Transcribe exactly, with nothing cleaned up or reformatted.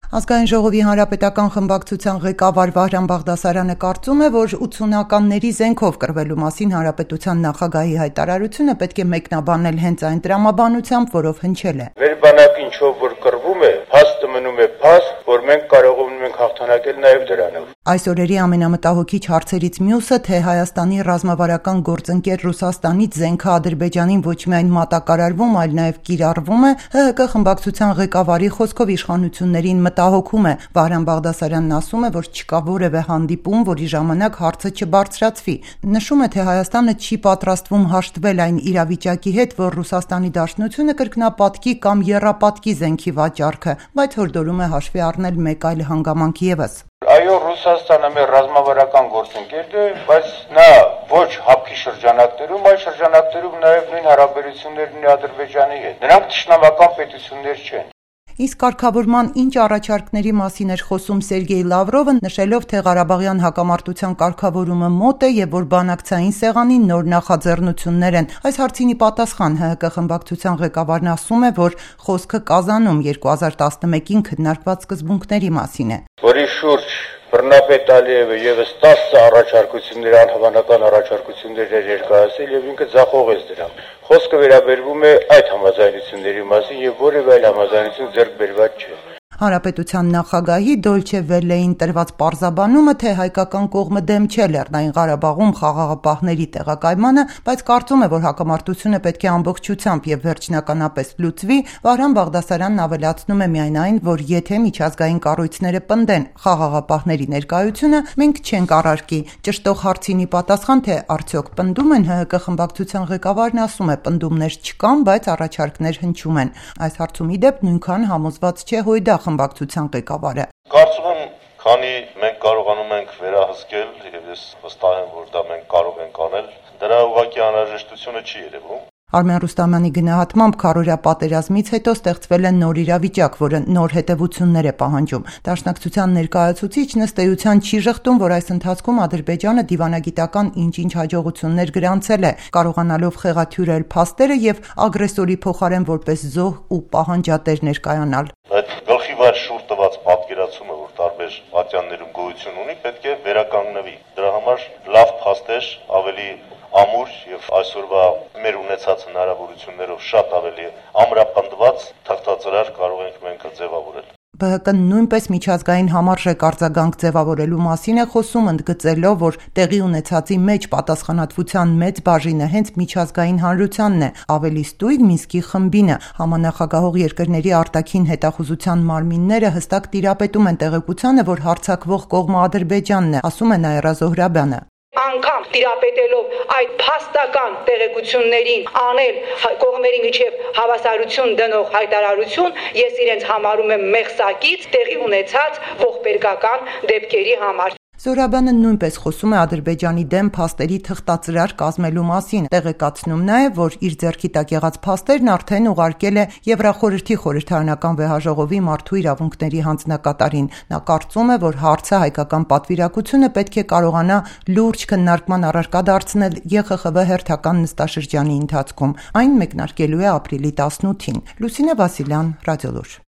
Ազգային ժողովի հանրապետական խմբակցության ղեկավար Վահրամ Բաղդասարյանը կարծում է, որ ութսունականների զենքով կռվելու մասին հանրապետության նախագահի հայտարարությունը պետք է մեկնաբանել հենց այն տրամաբանությամբ, որով հնչել է։ Մեր բանակ ինչով որ կռվում է, փաստը մնում է փաստ, որ մենք կարող ենք հաղթանակել նաև դրանով։ Այս օրերի ամենամտահոգիչ հարցերից մյուսը, թե Հայաստանի ռազմավարական գործընկեր Ռուսաստանից զենքը Ադրբեջանին ոչ միայն մատակարարվում, այլ նաև կիրառվում է, ՀՀԿ խմբակցության ղեկավարի խոսքով իշխանություններին մտահոգում է։ Վահրամ Բաղդասարյանն ասում է, որ չկա որևէ հանդիպում, որի ժամանակ հարցը չբարձրացվի։ Նշում է, թե Հայաստանը չի պատրաստվում հաշտվել այն իրավիճակի հետ, որ Ռուսաստանի Դաշնությունը կրկնապատկի կամ եռապատկի զենքի վաճառքը, բայց հորդորում է հաշվի առնել մեկ այլ հանգամանք ևս։ Այո, Ռուսաստանը մեր ռազմավարական գործընկերն է, բայց նա ոչ հապկի շրջանակներում, այլ շրջանակներում նաև նույն հարաբերություններն ունի Ադրբեջանի հետ։ Նրանք թշնամական պետություններ չեն։ Իսկ կարգավորման ինչ առաջարկների մասին էր խոսում Սերգեյ Լավրովը, նշելով, թե Ղարաբաղյան հակամարտության կարգավորումը մոտ է եւ որ բանակցային սեղանին նոր նախաձեռնություններ են։ Այս հարցին ի պատասխան ՀՀԿ խմբակցության ղեկավարն ասում է, որ խոսքը Կազանում երկու հազար տասնմեկին քննարկված սկզբունքների մասին է։ Որի շուրջ Բռնապետ Ալիևը եւս տասը առաջարկություններ, անհավանական առաջարկություններ էր ներկայացրել եւ ինքը ձախողեց դրան։ Խոսքը վերաբերվում է այդ համաձայնությունների մասին եւ որևէ այլ համաձայնություն ձեռք բերված չէ։ Հանրապետության նախագահի Դոլչե Վելեին տրված պարզաբանումը, թե հայկական կողմը դեմ չէ Լեռնային Ղարաբաղում խաղաղապահների տեղակայմանը, բայց կարծում է, որ հակամարտությունը պետք է ամբողջությամբ եւ վերջնականապես լուծվի, Վահրամ Բաղդասարյանն ավելացնում է միայն այն, որ եթե միջազգային կառույցները պնդեն խաղաղապահների ներկայությունը, մենք չենք առարկի։ Ճշտող հարցին ի պատասխան, թե արդյոք պնդում են, ՀՀԿ խմբակցության ղեկավարն ասում է, պնդումներ չկան, բայց առաջարկներ հնչում են։ Այս հարցում ի դեպ նույնքան համոզված չէ Հույդա խմբակցության ղեկավարը։ Կարծում եմ, քանի մենք կարողանում ենք վերահսկել, եւ ես վստահ եմ, որ դա մենք կարող ենք անել, դրա ուղղակի անհրաժեշտությունը չի երևում։ Արմեն Ռուստամյանի գնահատմամբ քառօրյա պատերազմից հետո ստեղծվել է նոր իրավիճակ, որը նոր հետևություններ է պահանջում։ Դաշնակցության ներկայացուցիչն ըստ էության չի ժխտում, որ այս ընթացքում Ադրբեջանը դիվանագիտական ինչ-ինչ հաջողություններ գրանցել է, կարողանալով խեղաթյուրել փաստերը եւ ագրեսորի փոխարեն որպես զոհ ու պահանջատեր ներկայանալ։ Այդ գլխիվար շուրջ տված պատկերացումը, որ տարբեր պատյաններում գոյություն ունի, պետք է վերականգնվի։ Դրա համար լավ փաստեր, ավելի ամուր եւ այսօրվա մեր ունեցած հնարավորություններով շատ ավելի ամրապնդված թղթածրար կարող ենք մենք ձևավորել։ ԲՀԿ-ն նույնպես միջազգային համարժեք արձագանք ձևավորելու մասին է խոսում, ընդգծելով, որ տեղի ունեցածի մեջ պատասխանատվության մեծ բաժինը հենց միջազգային հանրությանն է, ավելի ստույգ Մինսկի խմբինը։ Համանախագահող երկրների արտաքին հետախուզության մարմինները հստակ տիրապետում են տեղեկությանը, որ հարձակվող կողմը Ադրբեջանն է, ասում է Նաիրա Զոհրաբյանը։ Անգամ տիրապետելով այդ փաստական տեղեկություններին անել կողմերի միջև հավասարություն դնող հայտարարություն, ես իրենց համարում եմ մեղսակից տեղի ունեցած ողբերգական դեպքերի համար։ Զոհրաբյանը նույնպես խոսում է Ադրբեջանի դեմ փաստերի թղթածրար կազմելու մասին, տեղեկացնում նաև, որ իր ձեռքի տակ եղած փաստերն արդեն ուղարկել է Եվրախորհրդի խորհրդարանական վեհաժողովի մարդու իրավունքների հանձնակատարին։ Նա կարծում է, որ հարցը հայկական պատվիրակությունը պետք է կարողանա լուրջ քննարկման առարկա դարձնել ԵԽԽՎ հերթական նստաշրջանի ընթացքում։ Այն մեկնարկելու է ապրիլի տասնութին։ Լուսինե Վասիլյան, Ռադիոլուր։